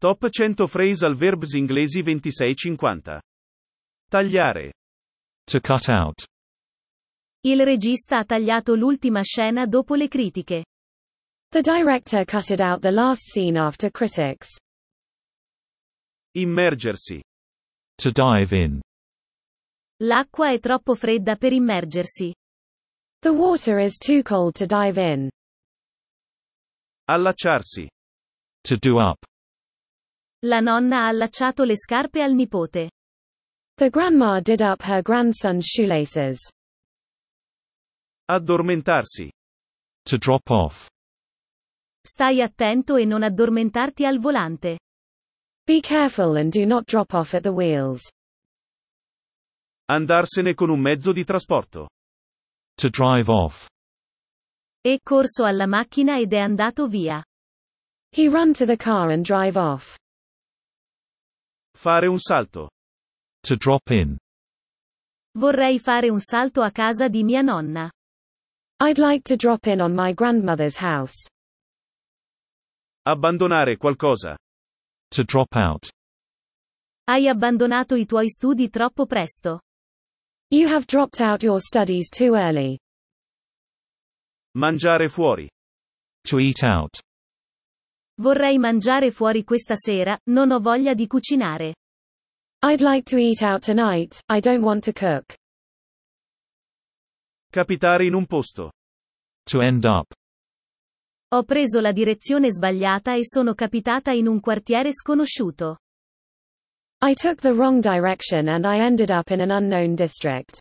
Top 100 phrasal verbs inglesi 2650. Tagliare. To cut out. Il regista ha tagliato l'ultima scena dopo le critiche. The director cutted out the last scene after critics. Immergersi. To dive in. L'acqua è troppo fredda per immergersi. The water is too cold to dive in. Allacciarsi. To do up. La nonna ha allacciato le scarpe al nipote. The grandma did up her grandson's shoelaces. Addormentarsi. To drop off. Stai attento e non addormentarti al volante. Be careful and do not drop off at the wheels. Andarsene con un mezzo di trasporto. To drive off. È corso alla macchina ed è andato via. He ran to the car and drive off. Fare un salto. To drop in. Vorrei fare un salto a casa di mia nonna. I'd like to drop in on my grandmother's house. Abbandonare qualcosa. To drop out. Hai abbandonato i tuoi studi troppo presto. You have dropped out your studies too early. Mangiare fuori. To eat out. Vorrei mangiare fuori questa sera, non ho voglia di cucinare. I'd like to eat out tonight, I don't want to cook. Capitare in un posto. To end up. Ho preso la direzione sbagliata e sono capitata in un quartiere sconosciuto. I took the wrong direction and I ended up in an unknown district.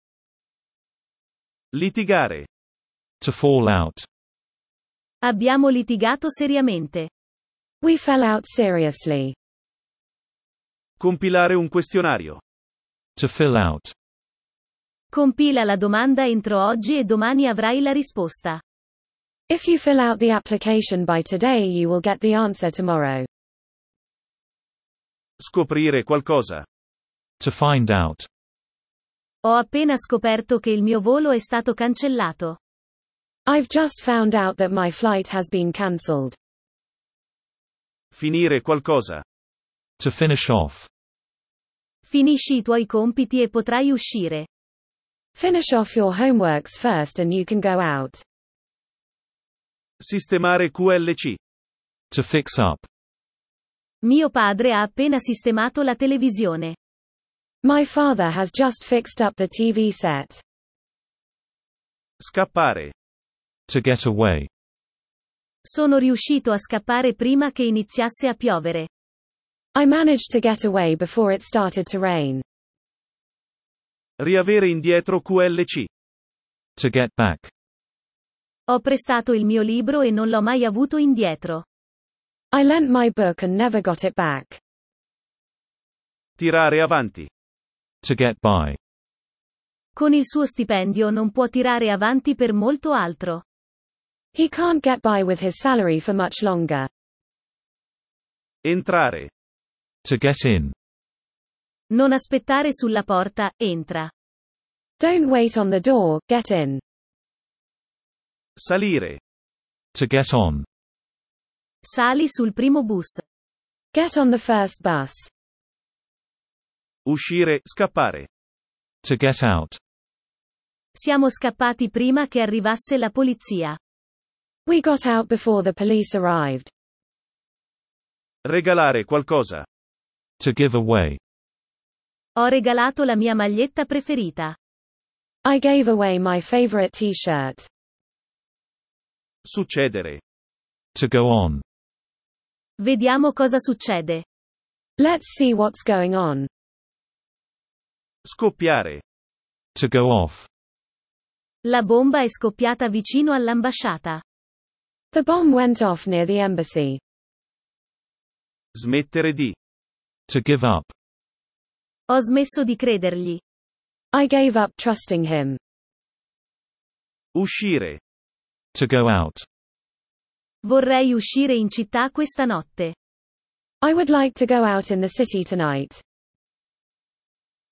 Litigare. To fall out. Abbiamo litigato seriamente. We fell out seriously. Compilare un questionario. To fill out. Compila la domanda entro oggi e domani avrai la risposta. If you fill out the application by today, you will get the answer tomorrow. Scoprire qualcosa. To find out. Ho appena scoperto che il mio volo è stato cancellato. I've just found out that my flight has been cancelled. Finire qualcosa. To finish off. Finisci i tuoi compiti e potrai uscire. Finish off your homeworks first and you can go out. Sistemare QLC. To fix up. Mio padre ha appena sistemato la televisione. My father has just fixed up the TV set. Scappare. To get away. Sono riuscito a scappare prima che iniziasse a piovere. I managed to get away before it started to rain. Riavere indietro QLC. To get back. Ho prestato il mio libro e non l'ho mai avuto indietro. I lent my book and never got it back. Tirare avanti. To get by. Con il suo stipendio non può tirare avanti per molto altro. He can't get by with his salary for much longer. Entrare. To get in. Non aspettare sulla porta, entra. Don't wait on the door, get in. Salire. To get on. Sali sul primo bus. Get on the first bus. Uscire, scappare. To get out. Siamo scappati prima che arrivasse la polizia. We got out before the police arrived. Regalare qualcosa. To give away. Ho regalato la mia maglietta preferita. I gave away my favorite t-shirt. Succedere. To go on. Vediamo cosa succede. Let's see what's going on. Scoppiare. To go off. La bomba è scoppiata vicino all'ambasciata. The bomb went off near the embassy. Smettere di. To give up. Ho smesso di credergli. I gave up trusting him. Uscire. To go out. Vorrei uscire in città questa notte. I would like to go out in the city tonight.